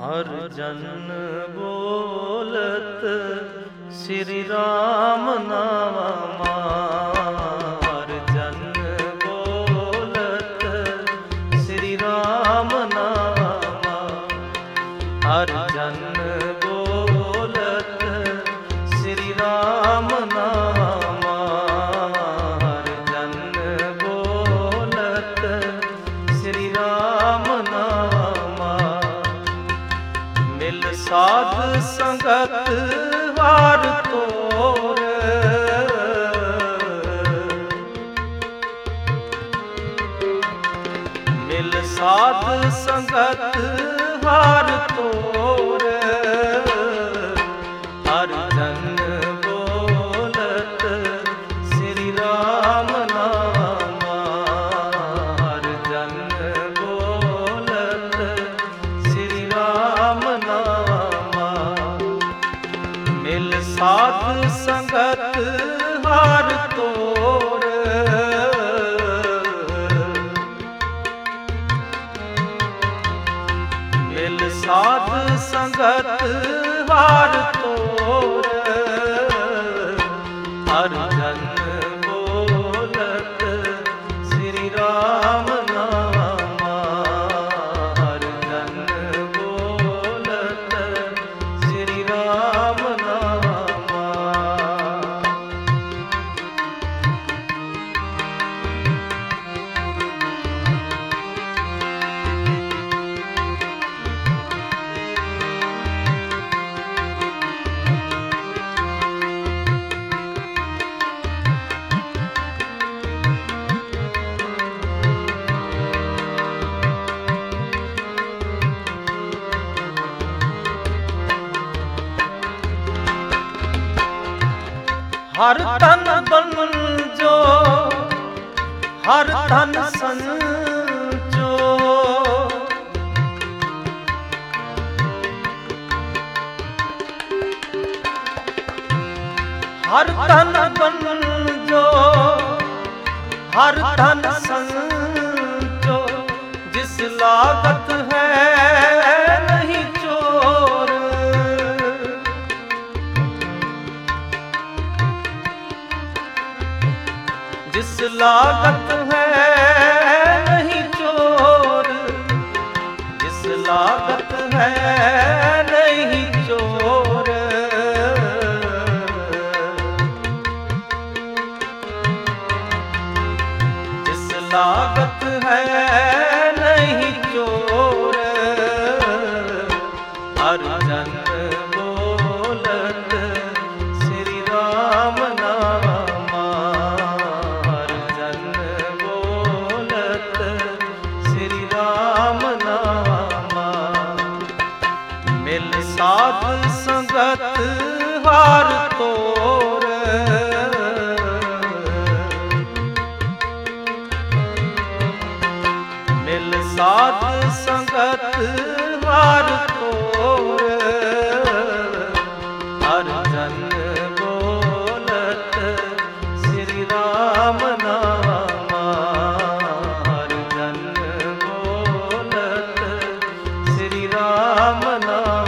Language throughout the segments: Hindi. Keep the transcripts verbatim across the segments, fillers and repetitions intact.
हर जन बोलत श्री राम नाम, हर जन बोलत श्री राम नाम, हर जन बोलत श्री राम नाम, हर जन बोलत श्री राम नाम। मिल साध संगत वार तोर, मिल साध संगत वार तोर, हर जन बोलत श्री राम नाम, हर जन बोलत श्री राम नाम। मिल साध संगत हार तोर, मिल साध संगत हार तोर, हर जन बोलत श्री राम नाम, हर जन बोलत श्री राम नाम। हर तन बन जो हर तन संजो, हर तन बन जो हर तन संजो, जिस लागत है नहीं चोर, जिस लागत है नहीं चोर, जिस लागत है नहीं चोर, जिस लागत है नहीं चोर, हर जन बोलत श्री राम नाम, हर जन बोलत श्री राम नाम। मिल साध संगत हार तोर, मिल साध संगत हार तोर, हर जन बोलत श्री राम नाम, हर जन बोलत श्री राम नाम।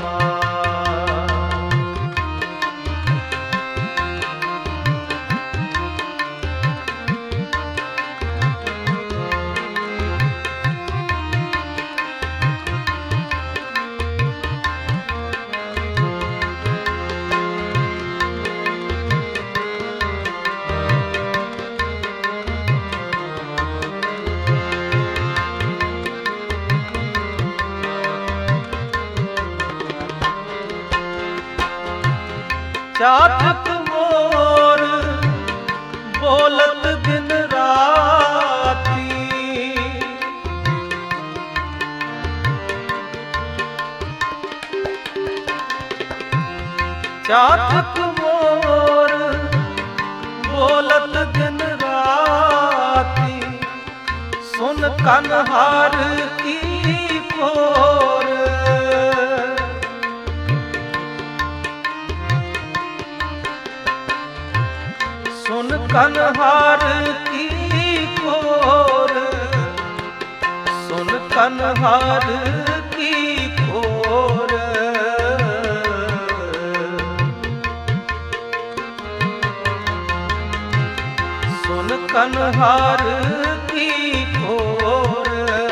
चातक मोर बोलत दिन राती, चातक मोर बोलत दिन राती, सुन कन्हार की पोर, सुन कन्हार की पोर, सुन कन्हार की पोर, हार की खोर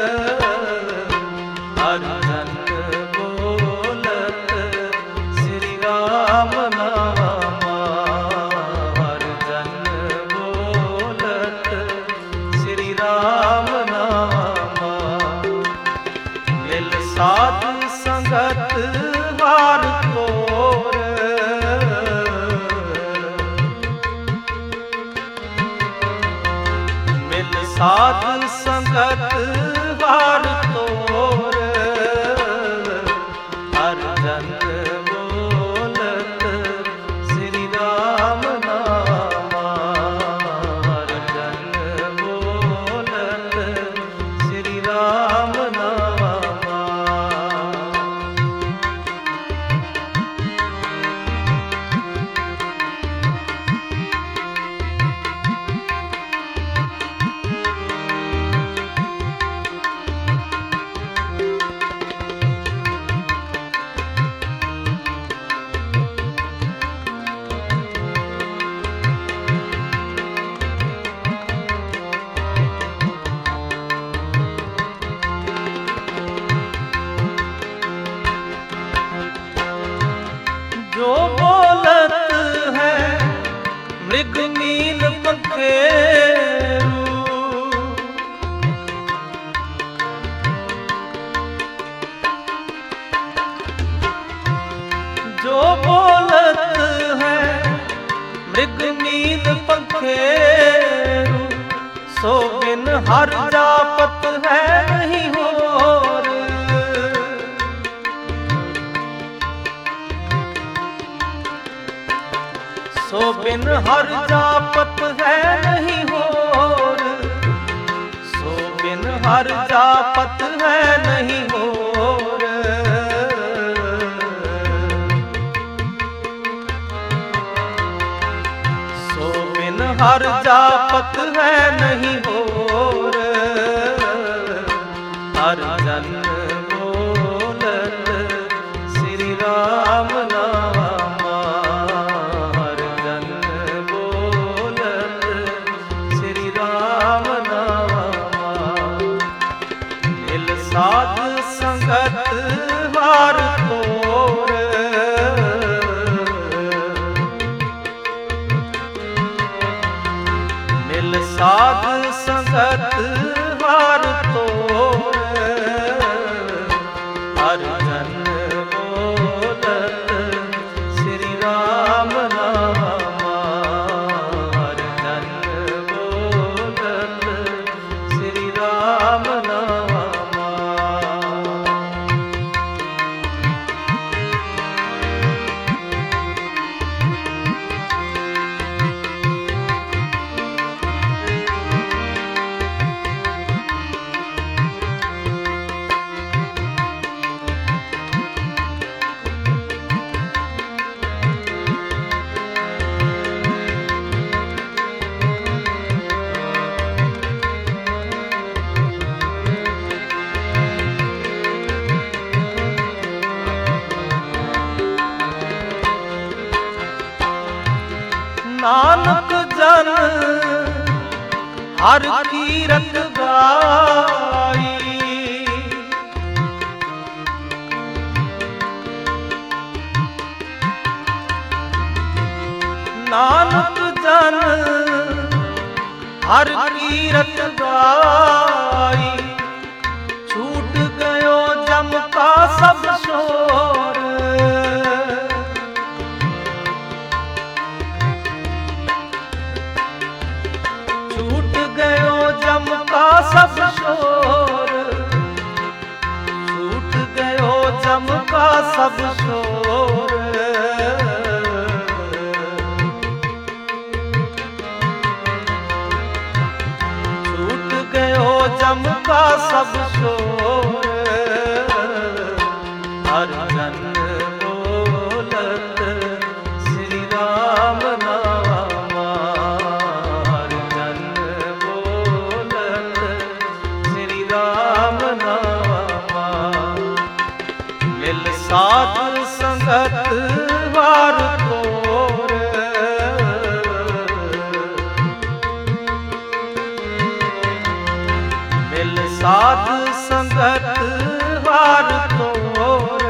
अर्जन बोलत श्री राम नामा अर्जन बोलत श्री राम नामा मिल साध संगत हार खोर साध संगत हार तोर अर्जन बोलत श्री राम नामा अर्जन बोलत श्री राम नामा जो बोलत है मृग नील पंखेरू जो बोलत है मृग नील पंखेरू सो बिन हर जापत है नहीं होर सो बिन हर जापत है नहीं होर सो बिन हर जापत है नहीं होर सो बिन हर जापत है नहीं होर अर्जन बोलत श्री राम नामा साध संगत हार तोर मिल साध संगत हार तोर अर्जन बोलत श्री राम नामा अर्जन बोलत श्री राम नामा नानक जन हर कीरत गाई नानक जन हर कीरत गाई छूट गयो जम का सब शोर छूट गयो जम का सब शोर छूट गयो जम का सब शोर छूट गयो जम का सब शोर अर्जन बोलत श्री राम नामा अर्जन बोलत श्री राम नामा मिल साध संगत वार तोर साध संगत वार तोर,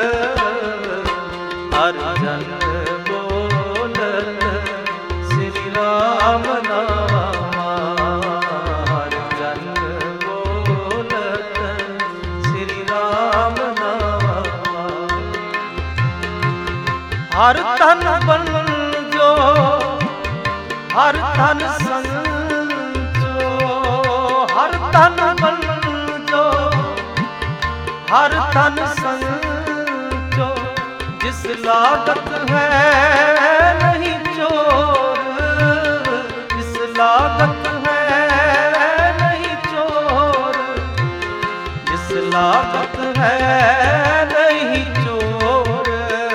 हर जन बोलत श्री राम नाम, हर जन बोलत श्री राम नाम। हर तन बन जो हर तन संजो, हर तन बन जो हर तन संजो, जिस लागत है नहीं चोर, जिस लागत है नहीं चोर, जिस लागत है नहीं चोर।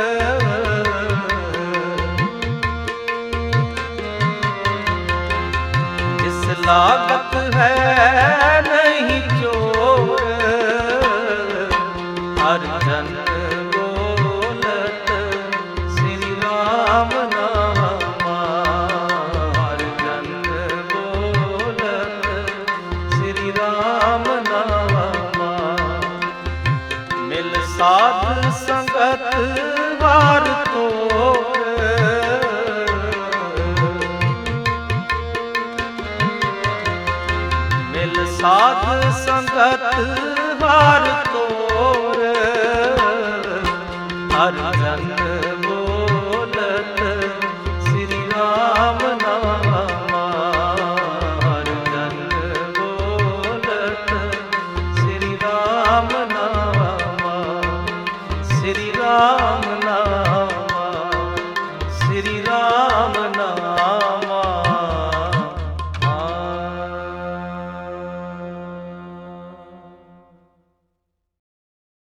जिस लागत है नहीं चोर, हर जन बोलत श्री राम नाम, हर जन बोलत श्री राम नाम। मिल साध संगत वार तोर, मिल साध संगत वार तोर, हर जन बोलत श्री राम नाम, हर जन बोलत श्री राम नाम, श्री राम नाम, श्री राम नाम।